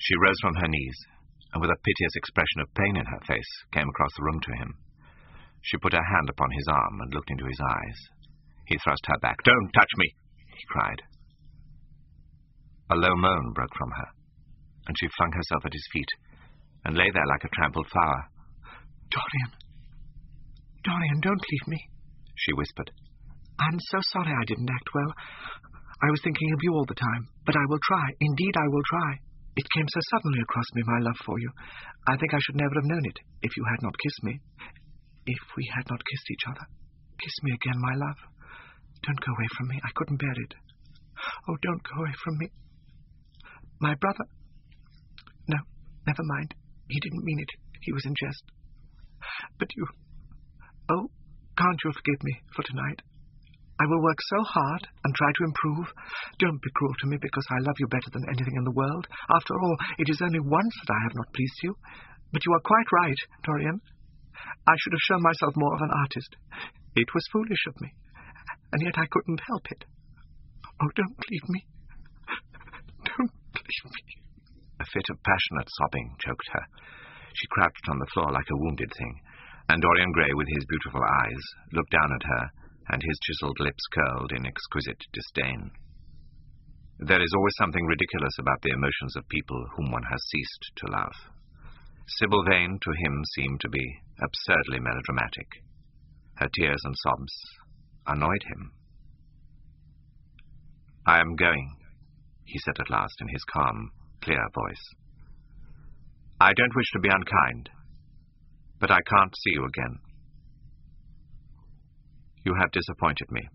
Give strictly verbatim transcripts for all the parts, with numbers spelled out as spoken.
She rose from her knees, and with a piteous expression of pain in her face, came across the room to him. She put her hand upon his arm and looked into his eyes. He thrust her back. "Don't touch me!" he cried. A low moan broke from her, and she flung herself at his feet, and lay there like a trampled flower. "Dorian, Dorian, don't leave me," she whispered. "I'm so sorry I didn't act well. I was thinking of you all the time, but I will try. Indeed, I will try. It came so suddenly across me, my love for you. I think I should never have known it if you had not kissed me. If we had not kissed each other. Kiss me again, my love. Don't go away from me. I couldn't bear it. Oh, don't go away from me. My brother... No, never mind. He didn't mean it. He was in jest. But you... Oh, can't you forgive me for tonight? I will work so hard and try to improve. Don't be cruel to me, because I love you better than anything in the world. After all, it is only once that I have not pleased you. But you are quite right, Dorian. I should have shown myself more of an artist. It was foolish of me, and yet I couldn't help it. Oh, don't leave me. Don't leave me. A fit of passionate sobbing choked her. She crouched on the floor like a wounded thing, and Dorian Gray, with his beautiful eyes, looked down at her, and his chiseled lips curled in exquisite disdain. There is always something ridiculous about the emotions of people whom one has ceased to love. Sybil Vane, to him, seemed to be absurdly melodramatic. Her tears and sobs annoyed him. "I am going," he said at last in his calm, clear voice. "I don't wish to be unkind, but I can't see you again. You have disappointed me."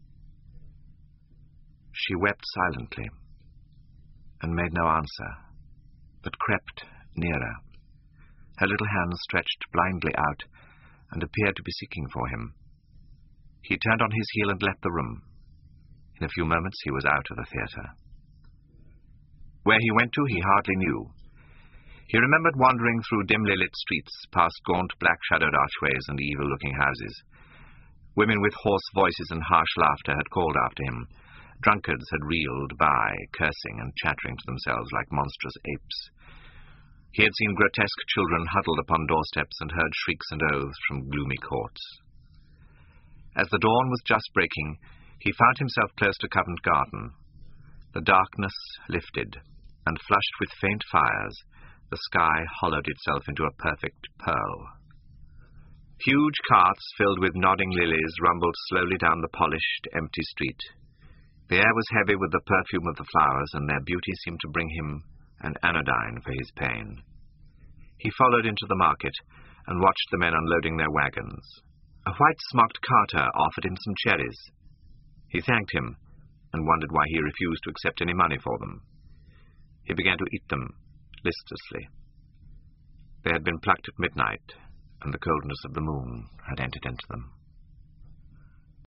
She wept silently, and made no answer, but crept nearer. Her little hands stretched blindly out, and appeared to be seeking for him. He turned on his heel and left the room. In a few moments he was out of the theatre. Where he went to he hardly knew. He remembered wandering through dimly lit streets, past gaunt black-shadowed archways and evil-looking houses. Women with hoarse voices and harsh laughter had called after him. Drunkards had reeled by, cursing and chattering to themselves like monstrous apes. He had seen grotesque children huddled upon doorsteps and heard shrieks and oaths from gloomy courts. As the dawn was just breaking, he found himself close to Covent Garden. The darkness lifted, and flushed with faint fires, the sky hollowed itself into a perfect pearl. Huge carts filled with nodding lilies rumbled slowly down the polished, empty street. The air was heavy with the perfume of the flowers, and their beauty seemed to bring him an anodyne for his pain. He followed into the market, and watched the men unloading their wagons. A white-smocked carter offered him some cherries. He thanked him, and wondered why he refused to accept any money for them. He began to eat them, listlessly. They had been plucked at midnight, and the coldness of the moon had entered into them.